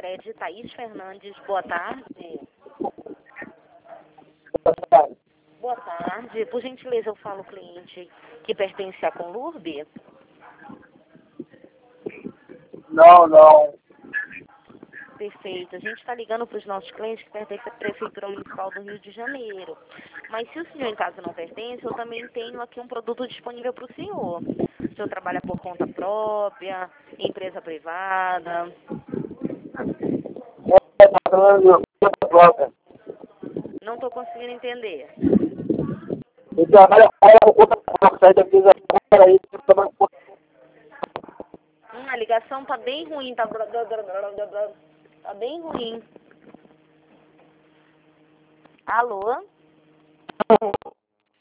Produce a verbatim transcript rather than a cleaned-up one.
Sicredi, Thaís Fernandes, boa tarde. Boa tarde. Por gentileza, eu falo cliente que pertence à Conlurb? Não, não. Perfeito. A gente está ligando para os nossos clientes que pertencem à Prefeitura Municipal do Rio de Janeiro. Mas se o senhor, em caso, não pertence, eu também tenho aqui um produto disponível para o senhor. O senhor trabalha por conta própria, empresa privada? É, tá falando de conta própria. Não estou conseguindo entender. Eu trabalho fora por conta própria, saí da empresa fora aí, eu trabalho por conta. Hum, a ligação tá bem ruim, tá... Tá bem ruim. Alô?